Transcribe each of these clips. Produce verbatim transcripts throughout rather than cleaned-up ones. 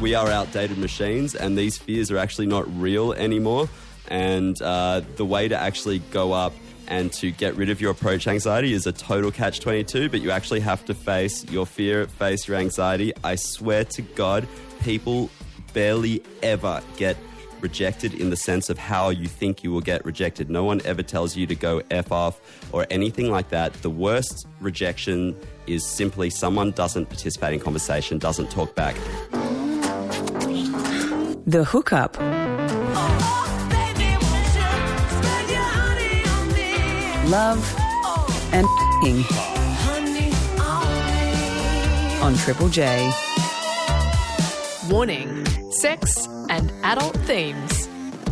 we are outdated machines, and these fears are actually not real anymore. And uh, the way to actually go up and to get rid of your approach anxiety is a total catch twenty-two, but you actually have to face your fear, face your anxiety. I swear to God, people barely ever get rejected in the sense of how you think you will get rejected. No one ever tells you to go F off or anything like that. The worst rejection is simply someone doesn't participate in conversation, doesn't talk back. The Hookup. Love and f***ing on Triple J. Warning, sex and adult themes.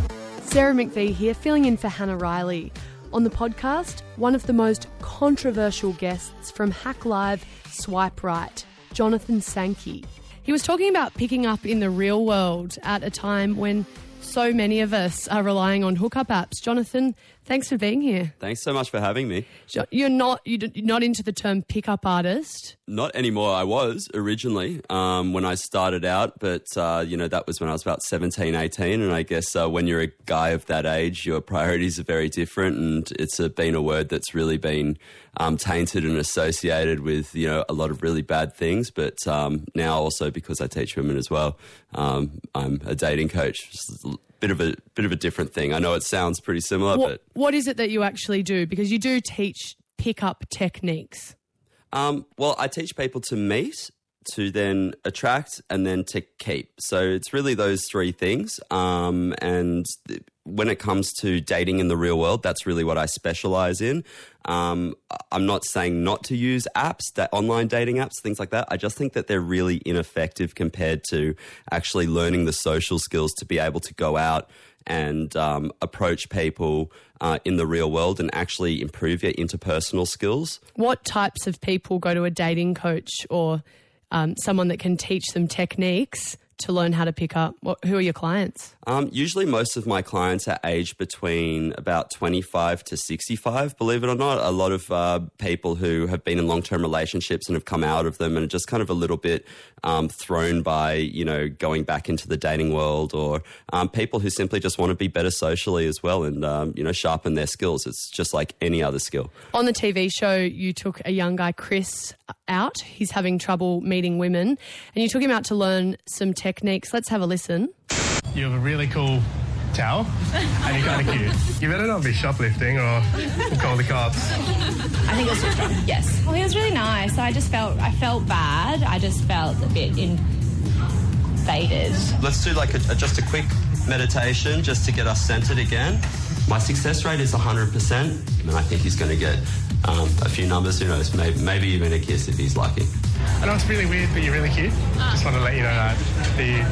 Sarah McVie here, filling in for Hannah Riley. On the podcast, one of the most controversial guests from Hack Live Swipe Right, Jonathan Sankey. He was talking about picking up in the real world at a time when so many of us are relying on hookup apps. Jonathan, thanks for being here. Thanks so much for having me. You're not you're not into the term pickup artist? Not anymore. I was originally um, when I started out, but uh, you know, that was when I was about seventeen, eighteen, and I guess uh, when you're a guy of that age, your priorities are very different, and it's a, been a word that's really been um, tainted and associated with, you know, a lot of really bad things. But um, now also, because I teach women as well, um, I'm a dating coach. Just a bit of a bit of a different thing. I know it sounds pretty similar, what, but what is it that you actually do? Because you do teach pickup techniques. Um, well, I teach people to meet, to then attract, and then to keep. So it's really those three things. Um, and th- when it comes to dating in the real world, that's really what I specialize in. Um, I'm not saying not to use apps, that online dating apps, things like that. I just think that they're really ineffective compared to actually learning the social skills to be able to go out and um, approach people uh, in the real world and actually improve your interpersonal skills. What types of people go to a dating coach or um, someone that can teach them techniques to learn how to pick up? What, who are your clients? Um, usually most of my clients are aged between about twenty-five to sixty-five, believe it or not. A lot of uh, people who have been in long-term relationships and have come out of them and are just kind of a little bit um, thrown by, you know, going back into the dating world, or um, people who simply just want to be better socially as well and, um, you know, sharpen their skills. It's just like any other skill. On the T V show, you took a young guy, Chris, out. He's having trouble meeting women, and you took him out to learn some techniques. Let's have a listen. You have a really cool towel and you're kind of cute. You better not be shoplifting or we'll call the cops. I think it was too strong, yes. Well, he was really nice. I just felt, I felt bad. I just felt a bit invaded. Let's do like a, a, just a quick meditation just to get us centered again. My success rate is one hundred percent, and I think he's going to get um, a few numbers. Who knows? Maybe, maybe even a kiss if he's lucky. I know it's really weird, but you're really cute. Just want to let you know that. The...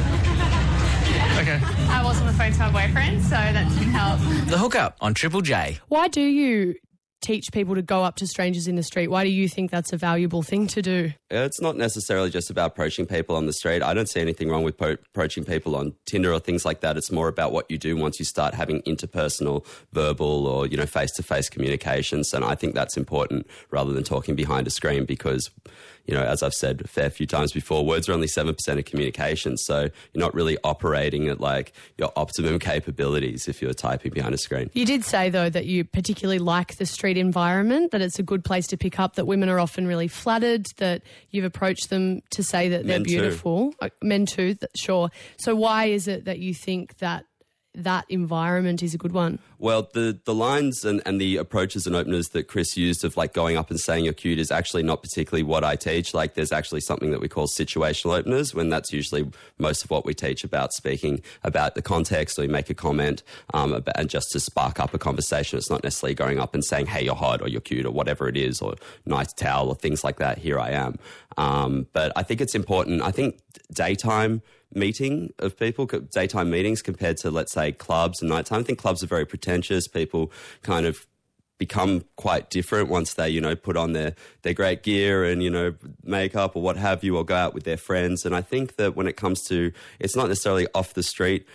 Okay. I was on the phone to my boyfriend, so that didn't help. The Hookup on Triple J. Why do you teach people to go up to strangers in the street? Why do you think that's a valuable thing to do? It's not necessarily just about approaching people on the street. I don't see anything wrong with po- approaching people on Tinder or things like that. It's more about what you do once you start having interpersonal, verbal or, you know, face-to-face communications. And I think that's important rather than talking behind a screen because, you know, as I've said a fair few times before, words are only seven percent of communication. So you're not really operating at like your optimum capabilities if you're typing behind a screen. You did say, though, that you particularly like the street environment, that it's a good place to pick up, that women are often really flattered, that you've approached them to say that they're Men beautiful. Too. Men too, that, sure. So why is it that you think that that environment is a good one? Well, the, the lines and, and the approaches and openers that Chris used of like going up and saying you're cute is actually not particularly what I teach. Like there's actually something that we call situational openers, when that's usually most of what we teach about speaking about the context, or you make a comment um, about, and just to spark up a conversation. It's not necessarily going up and saying, hey, you're hot or you're cute or whatever it is, or nice towel or things like that. Here I am. Um, but I think it's important. I think daytime meeting of people, daytime meetings compared to, let's say, clubs and nighttime. I think clubs are very pretentious. People kind of become quite different once they, you know, put on their, their great gear and, you know, makeup or what have you, or go out with their friends. And I think that when it comes to, it's not necessarily off the street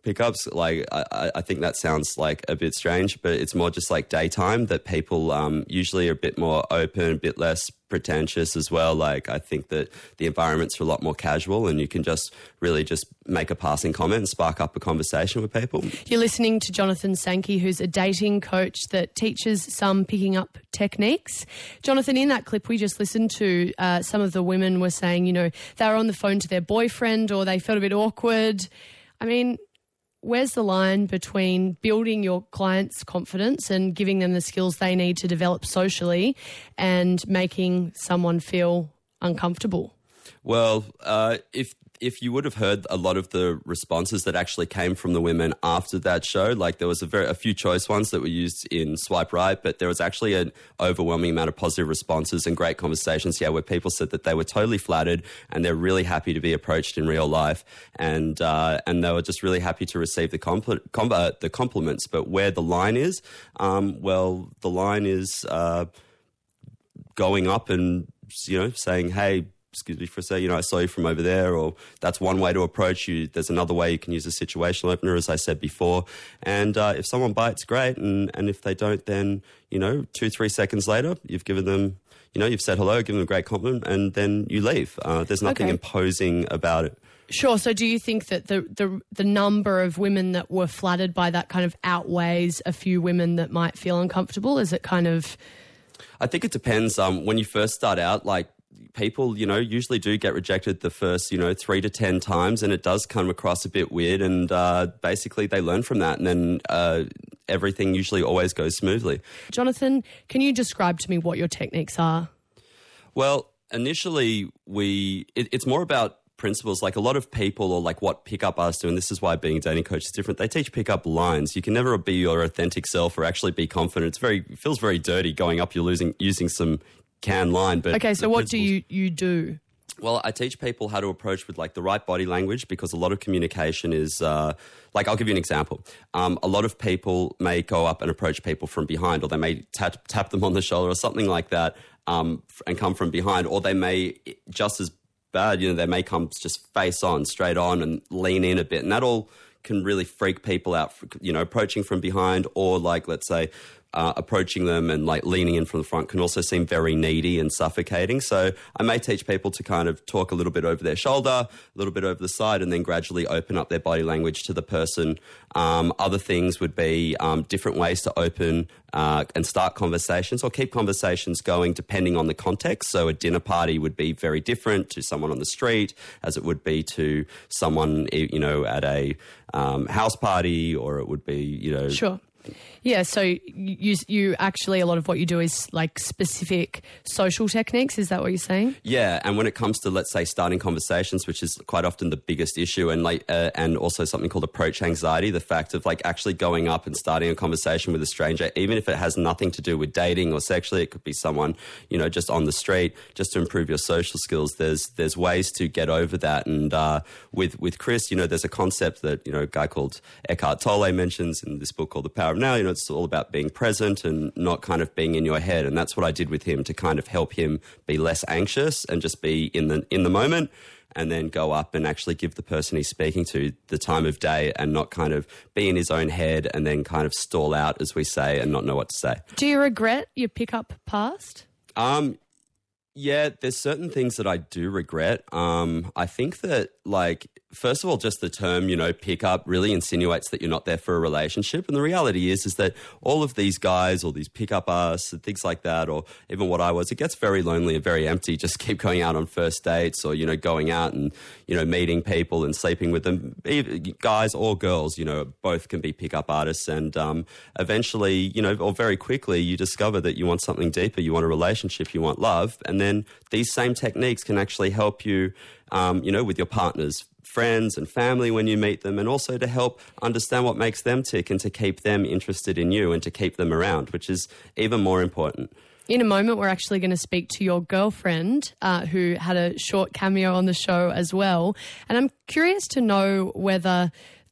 pickups, like I, I think that sounds like a bit strange, but it's more just like daytime that people um, usually are a bit more open, a bit less pretentious as well. Like I think that the environments are a lot more casual and you can just really just make a passing comment and spark up a conversation with people. You're listening to Jonathan Sankey, who's a dating coach that teaches some picking up techniques. Jonathan, in that clip we just listened to, uh, some of the women were saying, you know, they were on the phone to their boyfriend or they felt a bit awkward. I mean, where's the line between building your clients' confidence and giving them the skills they need to develop socially and making someone feel uncomfortable? Well, uh, if if you would have heard a lot of the responses that actually came from the women after that show, like there was a very a few choice ones that were used in Swipe Right, but there was actually an overwhelming amount of positive responses and great conversations, yeah, where people said that they were totally flattered and they're really happy to be approached in real life, and uh, and they were just really happy to receive the compl- com- uh, the compliments. But where the line is, um, well, the line is uh, going up and, you know, saying, hey, excuse me for a second, you know, I saw you from over there, or that's one way to approach you. There's another way you can use a situational opener, as I said before. And uh, if someone bites, great. And, and if they don't, then, you know, two, three seconds later, you've given them, you know, you've said hello, given them a great compliment, and then you leave. Uh, there's nothing Okay. imposing about it. Sure. So do you think that the, the the number of women that were flattered by that kind of outweighs a few women that might feel uncomfortable? Is it kind of... I think it depends. Um, when you first start out, like, people, you know, usually do get rejected the first, you know, three to ten times, and it does come across a bit weird, and uh, basically they learn from that, and then uh, everything usually always goes smoothly. Jonathan, can you describe to me what your techniques are? Well, initially we, it, it's more about principles. Like a lot of people, or like what pickup artists do, and this is why being a dating coach is different, they teach pickup lines. You can never be your authentic self or actually be confident. It's very, it feels very dirty going up, you're losing, using some can line. But Okay, so the what do principles- you, you do? Well, I teach people how to approach with like the right body language, because a lot of communication is uh, like, I'll give you an example. Um, a lot of people may go up and approach people from behind, or they may tap, tap them on the shoulder or something like that, um, and come from behind, or they may, just as bad, you know, they may come just face on, straight on, and lean in a bit, and that all can really freak people out, you know, approaching from behind, or like, let's say, Uh, approaching them and like leaning in from the front can also seem very needy and suffocating. So I may teach people to kind of talk a little bit over their shoulder, a little bit over the side, and then gradually open up their body language to the person. Um, other things would be um, different ways to open uh, and start conversations, or keep conversations going depending on the context. So a dinner party would be very different to someone on the street as it would be to someone, you know, at a um, house party, or it would be, you know... Sure. Yeah, so you you actually, a lot of what you do is like specific social techniques. Is that what you're saying? Yeah, and when it comes to, let's say, starting conversations, which is quite often the biggest issue, and like, uh, and also something called approach anxiety, the fact of like actually going up and starting a conversation with a stranger, even if it has nothing to do with dating or sexually, it could be someone, you know, just on the street, just to improve your social skills. There's there's ways to get over that, and uh, with with Chris, you know, there's a concept that, you know, a guy called Eckhart Tolle mentions in this book called The Power of Now. You know, it's all about being present and not kind of being in your head, and that's what I did with him to kind of help him be less anxious and just be in the in the moment, and then go up and actually give the person he's speaking to the time of day, and not kind of be in his own head and then kind of stall out, as we say, and not know what to say. Do you regret your pickup past? Um, yeah, there's certain things that I do regret. Um, I think that, like, first of all, just the term, you know, pickup really insinuates that you're not there for a relationship. And the reality is, is that all of these guys, or these pickup artists and things like that, or even what I was, it gets very lonely and very empty. Just keep going out on first dates, or, you know, going out and, you know, meeting people and sleeping with them. Either guys or girls, you know, both can be pickup artists. And um, eventually, you know, or very quickly, you discover that you want something deeper. You want a relationship, you want love. And then these same techniques can actually help you, um, you know, with your partners, friends and family when you meet them, and also to help understand what makes them tick, and to keep them interested in you, and to keep them around, which is even more important. In a moment, we're actually going to speak to your girlfriend, uh, who had a short cameo on the show as well. And I'm curious to know whether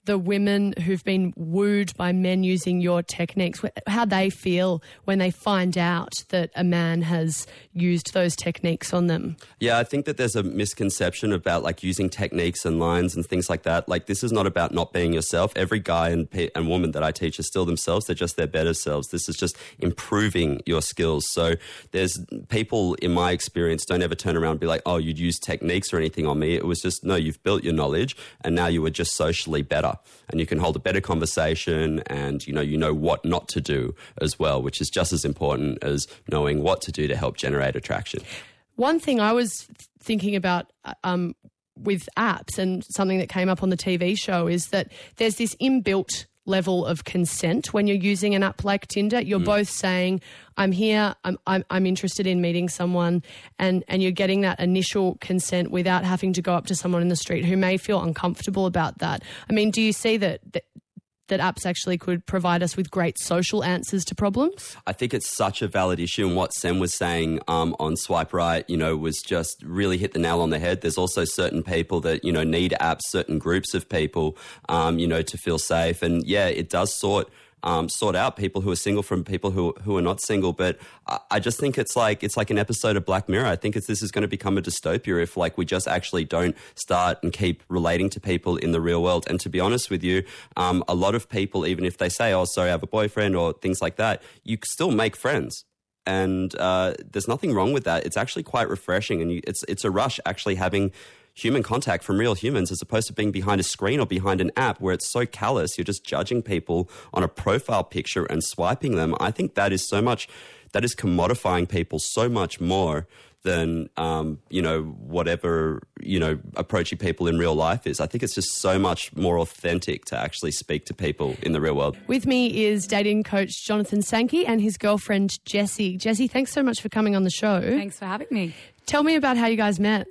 the women who've been wooed by men using your techniques, how they feel when they find out that a man has used those techniques on them? Yeah, I think that there's a misconception about like using techniques and lines and things like that. Like, this is not about not being yourself. Every guy and, pe- and woman that I teach are still themselves. They're just their better selves. This is just improving your skills. So there's people, in my experience, don't ever turn around and be like, oh, you'd use techniques or anything on me. It was just, no, you've built your knowledge and now you are just socially better. And you can hold a better conversation, and, you know, you know what not to do as well, which is just as important as knowing what to do to help generate attraction. One thing I was thinking about um, with apps, and something that came up on the T V show, is that there's this inbuilt level of consent when you're using an app like Tinder. You're mm. both saying, I'm here, I'm, I'm I'm interested in meeting someone, and, and you're getting that initial consent without having to go up to someone in the street who may feel uncomfortable about that. I mean, do you see that, that that apps actually could provide us with great social answers to problems? I think it's such a valid issue, and what Sam was saying um, on Swipe Right, you know, was just really hit the nail on the head. There's also certain people that, you know, need apps, certain groups of people, um, you know, to feel safe. And yeah, it does sort Um, sort out people who are single from people who who are not single. But I, I just think it's like it's like an episode of Black Mirror. I think it's, this is going to become a dystopia if like we just actually don't start and keep relating to people in the real world. And to be honest with you, um, a lot of people, even if they say, oh, sorry, I have a boyfriend or things like that, you still make friends. And uh, there's nothing wrong with that. It's actually quite refreshing, and you, it's it's a rush actually having human contact from real humans, as opposed to being behind a screen or behind an app where it's so callous. You're just judging people on a profile picture and swiping them. I think that is so much, that is commodifying people so much more than, um, you know, whatever, you know, approaching people in real life is. I think it's just so much more authentic to actually speak to people in the real world. With me is dating coach Jonathan Sankey and his girlfriend Jessie. Jessie, thanks so much for coming on the show. Thanks for having me. Tell me about how you guys met.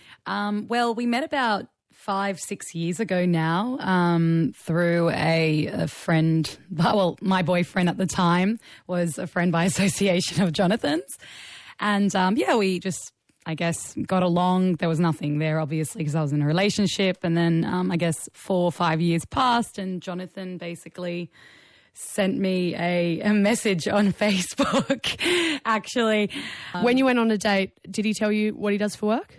Um, well, we met about five, six years ago now um, through a, a friend. Well, my boyfriend at the time was a friend by association of Jonathan's. And, um, yeah, we just, I guess, got along. There was nothing there, obviously, because I was in a relationship. And then um, I guess four or five years passed, and Jonathan basically sent me a, a message on Facebook, actually. Um, when you went on a date, did he tell you what he does for work?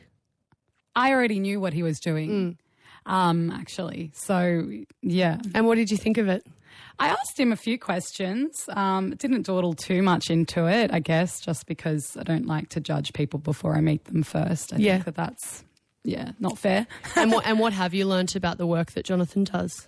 I already knew what he was doing, mm. um, actually. So, yeah. And what did you think of it? I asked him a few questions. Um, didn't dawdle too much into it, I guess, just because I don't like to judge people before I meet them first. I yeah. think that that's, yeah, not fair. and, what, and what have you learnt about the work that Jonathan does?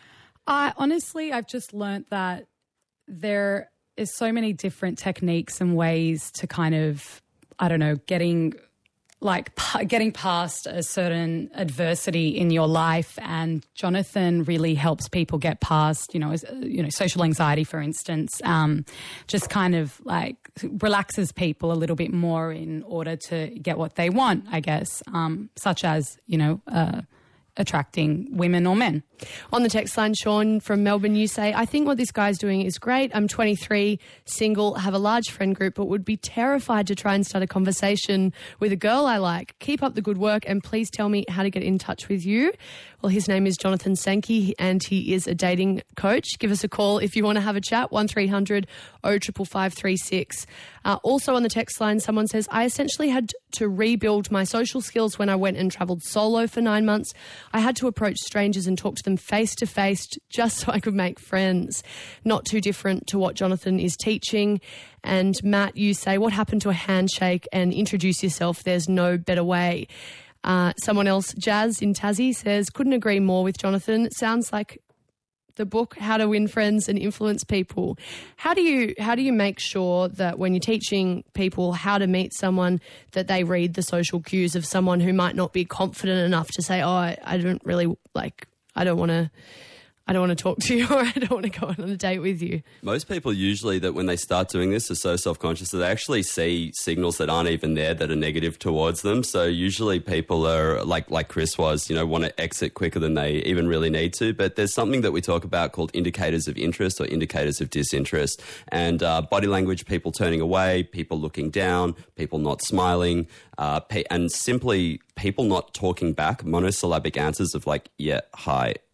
I honestly, I've just learnt that there is so many different techniques and ways to kind of, I don't know, getting... like p- getting past a certain adversity in your life, and Jonathan really helps people get past, you know, as, you know, social anxiety, for instance, um, just kind of like relaxes people a little bit more in order to get what they want, I guess, um, such as, you know, uh, attracting women or men. On the text line, Sean from Melbourne, you say, I think what this guy's doing is great. I'm twenty-three, single, have a large friend group, but would be terrified to try and start a conversation with a girl I like. Keep up the good work, and please tell me how to get in touch with you. Well, his name is Jonathan Sankey, and he is a dating coach. Give us a call if you want to have a chat, one three hundred oh five five three six. Uh, also on the text line, someone says, I essentially had to rebuild my social skills when I went and travelled solo for nine months. I had to approach strangers and talk to them face to face just so I could make friends. Not too different to what Jonathan is teaching. And Matt, you say, what happened to a handshake and introduce yourself? There's no better way. Uh, someone else, Jazz in Tassie, says, couldn't agree more with Jonathan. It sounds like the book, How to Win Friends and Influence People. How do you how do you make sure that when you're teaching people how to meet someone, that they read the social cues of someone who might not be confident enough to say, oh, I, I don't really, like, I don't want to... I don't want to talk to you, or I don't want to go on a date with you. Most people usually that when they start doing this are so self-conscious that they actually see signals that aren't even there that are negative towards them. So usually people are like like Chris was, you know, want to exit quicker than they even really need to. But there's something that we talk about called indicators of interest or indicators of disinterest. And uh, body language, people turning away, people looking down, people not smiling, uh, pe- and simply people not talking back, monosyllabic answers of like, yeah, hi, uh,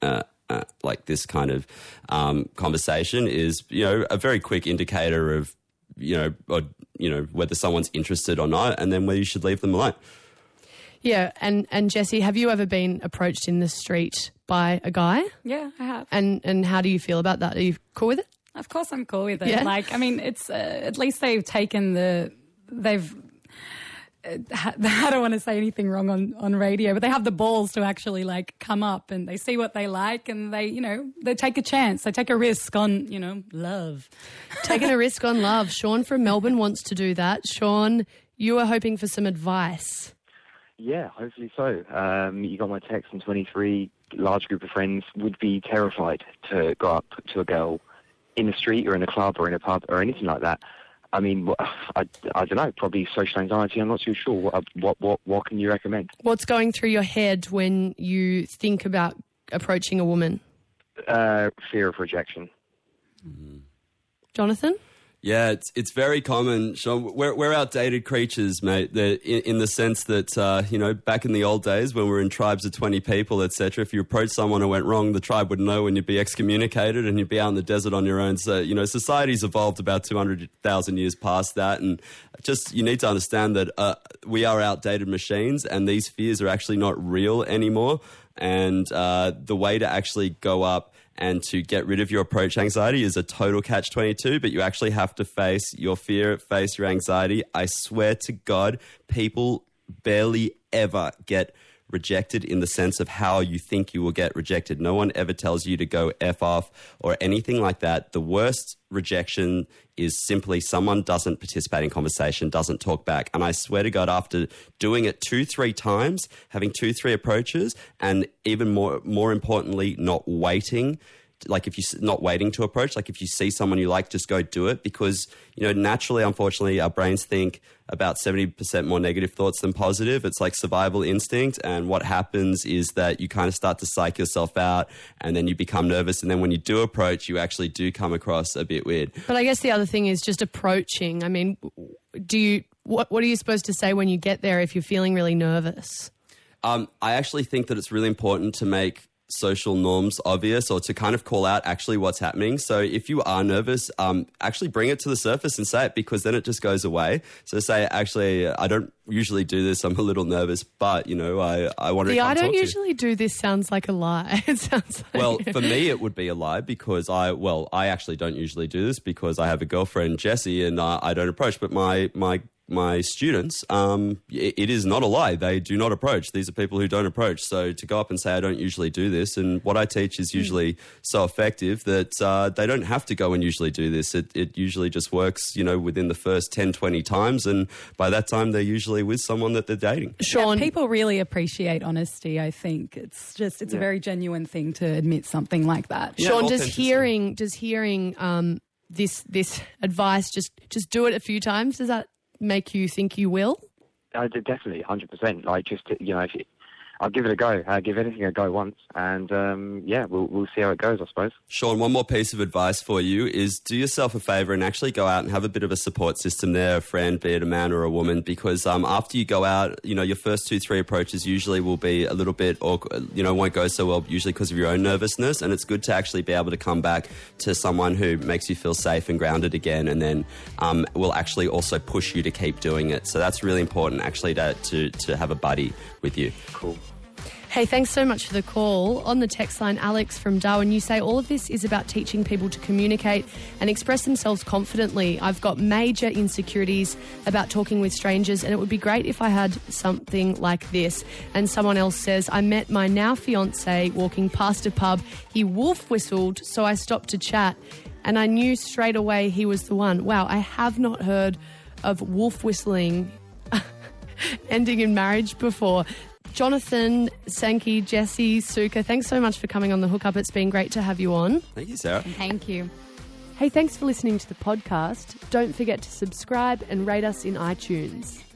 uh, like this kind of um, conversation is, you know, a very quick indicator of, you know, or, you know, whether someone's interested or not, and then whether you should leave them alone. Yeah, and, and Jessie, have you ever been approached in the street by a guy? Yeah, I have. And and how do you feel about that? Are you cool with it? Of course I'm cool with it. Yeah. Like, I mean, it's uh, at least they've taken the, they've, uh, I don't want to say anything wrong on, on radio, but they have the balls to actually like come up and they see what they like and they, you know, they take a chance. They take a risk on, you know, love. Taking a risk on love. Sean from Melbourne wants to do that. Sean, you are hoping for some advice. Yeah, hopefully so. Um, you got my text. I'm twenty-three. Large group of friends would be terrified to go up to a girl in the street or in a club or in a pub or anything like that. I mean, I, I don't know, probably social anxiety. I'm not too sure. What, what, what, what can you recommend? What's going through your head when you think about approaching a woman? Uh, fear of rejection. Jonathan? Yeah, it's it's very common, Sean. We're, we're outdated creatures, mate, that in, in the sense that, uh, you know, back in the old days when we were in tribes of twenty people, et cetera, if you approached someone who went wrong, the tribe would know and you'd be excommunicated and you'd be out in the desert on your own. So, you know, society's evolved about two hundred thousand years past that. And just you need to understand that uh, we are outdated machines and these fears are actually not real anymore. And uh, the way to actually go up and to get rid of your approach anxiety is a total catch twenty-two, but you actually have to face your fear, face your anxiety. I swear to God, people barely ever get rejected in the sense of how you think you will get rejected. No one ever tells you to go F off or anything like that. The worst rejection is simply someone doesn't participate in conversation, doesn't talk back. And I swear to God, after doing it two, three times, having two, three approaches, and even more, more importantly, not waiting, like if you're not waiting to approach, like if you see someone you like, just go do it. Because, you know, naturally, unfortunately, our brains think about seventy percent more negative thoughts than positive. It's like survival instinct. And what happens is that you kind of start to psych yourself out and then you become nervous. And then when you do approach, you actually do come across a bit weird. But I guess the other thing is just approaching. I mean, do you what, what are you supposed to say when you get there if you're feeling really nervous? Um, I actually think that it's really important to make social norms obvious or to kind of call out actually what's happening. So if you are nervous, um, actually bring it to the surface and say it, because then it just goes away. So say, actually, I don't usually do this. I'm a little nervous, but, you know, I, I want to the come I don't talk usually to you. do this sounds like a lie. It sounds like... Well, for me, it would be a lie because I, well, I actually don't usually do this because I have a girlfriend, Jessie, and uh, I don't approach. But my, my, my students, um, it, it is not a lie. They do not approach. These are people who don't approach. So to go up and say, I don't usually do this, and what I teach is usually so effective that uh, they don't have to go and usually do this. It, it usually just works, you know, within the first ten, twenty times. And by that time, they're usually with someone that they're dating. Sean, Yeah, people really appreciate honesty, I think. It's just, it's Yeah. a very genuine thing to admit something like that. Yeah, Sean, does authenticity. hearing does hearing um, this this advice just just do it a few times? Does that make you think you will? Uh, d- definitely, one hundred percent. Like, just, you know, if you, I'll give it a go. Uh, give anything a go once. And, um, yeah, we'll, we'll see how it goes, I suppose. Sean, one more piece of advice for you is do yourself a favour and actually go out and have a bit of a support system there, a friend, be it a man or a woman, because um, after you go out, you know, your first two, three approaches usually will be a little bit, or you know, won't go so well, usually because of your own nervousness, and it's good to actually be able to come back to someone who makes you feel safe and grounded again, and then um, will actually also push you to keep doing it. So that's really important, actually, to, to, to have a buddy with you. Cool. Hey, thanks so much for the call. On the text line, Alex from Darwin, you say all of this is about teaching people to communicate and express themselves confidently. I've got major insecurities about talking with strangers, and it would be great if I had something like this. And someone else says, I met my now fiancé walking past a pub. He wolf whistled, so I stopped to chat, and I knew straight away he was the one. Wow, I have not heard of wolf whistling ending in marriage before. Jonathan, Sankey, Jessie, Suka, thanks so much for coming on The Hookup. It's been great to have you on. Thank you, Sarah. Thank you. Hey, thanks for listening to the podcast. Don't forget to subscribe and rate us in iTunes.